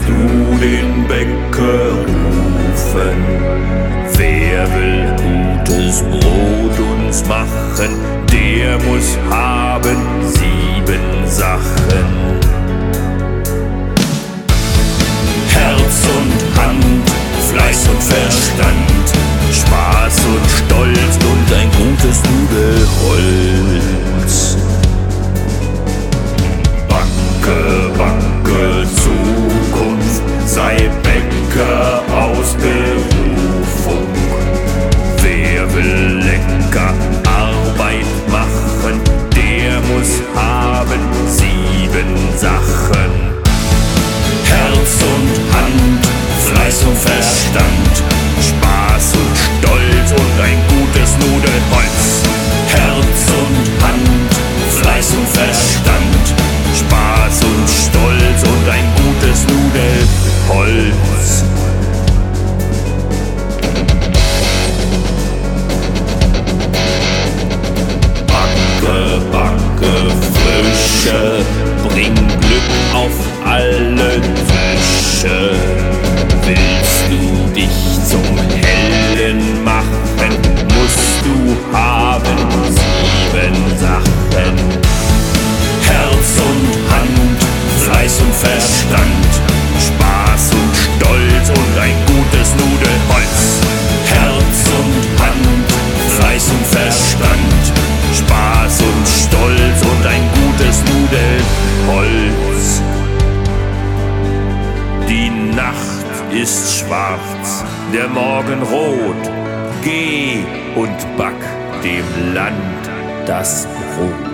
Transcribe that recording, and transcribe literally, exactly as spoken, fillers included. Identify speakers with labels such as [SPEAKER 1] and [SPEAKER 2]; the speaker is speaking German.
[SPEAKER 1] du den Bäcker rufen? Wer will gutes Brot uns machen, der muss haben sieben Sachen. Herz und Hand, Fleiß und Verstand, Spaß und Stolz und ein gutes Nudelholz. Backe, backe Zukunft, sei Bäcker aus Berufung. Wer will lecker Arbeit machen, der muss haben sieben Sachen. Herz und Hand, Fleiß und Verstand, Spaß und Stolz und ein gutes Nudelholz. Herz und Hand, Fleiß und Verstand, Spaß und Stolz und ein gutes Nudelholz. Backe, backe Frische, bring Glück auf alle Tische. Willst du dich zum Helden machen, musst du haben sieben Sachen. Herz und Hand, Fleiß und Verstand, Spaß und Stolz und ein gutes Nudelholz. Herz und Hand, Fleiß und Verstand, Spaß und Stolz und ein gutes Nudelholz. Die Nacht ist schwarz, der Morgen rot. Geh und back dem Land das Brot.